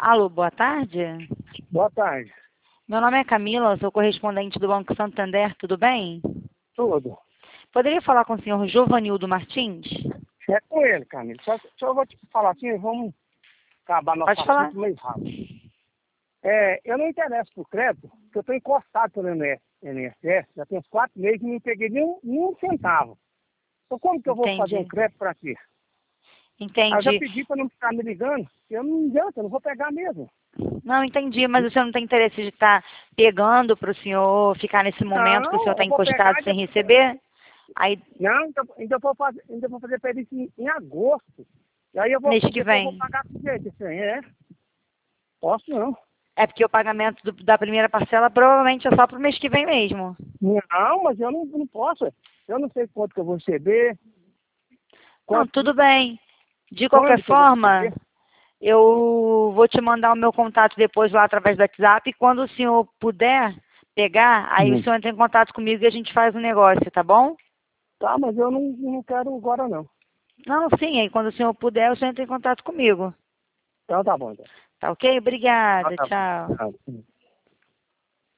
Alô, boa tarde. Boa tarde. Meu nome é Camila, eu sou correspondente do Banco Santander, tudo bem? Tudo. Poderia falar com o senhor Jovanildo Martins? É com ele, Camila. Só eu vou te falar assim, vamos acabar nosso Pode falar. assunto meio rápido. Eu não interesso por crédito, porque eu estou encostado pelo INSS, já tem uns 4 meses e não peguei nenhum centavo. Então como que eu vou fazer um Entendi. crédito para quê? Aí eu já Entendi. pedi para não ficar me ligando, porque eu não adianta, eu não vou pegar mesmo. Não, entendi, mas o senhor não tem interesse de estar pegando para o senhor ficar nesse momento que o senhor Não, está eu vou pegar encostado e sem depois... receber? Aí, Não, ainda vou fazer perícia em agosto. E aí mês que depois eu vou vem. pagar com jeito. Isso aí posso não. É porque o pagamento da primeira parcela provavelmente é só para o mês que vem mesmo. Não, mas eu não posso. Eu não sei quanto que eu vou receber, Não, quanto, tudo bem. De qualquer quando que eu vou forma, receber. eu vou te mandar o meu contato depois lá através do WhatsApp. E quando o senhor puder pegar, aí o Hum. senhor entra em contato comigo e a gente faz o negócio, tá bom? Tá, mas eu não quero agora não. Não, sim, aí quando o senhor puder, o senhor entra em contato comigo. Então tá bom, então. Tá ok? Então Obrigada, tá bom. tchau. Tá.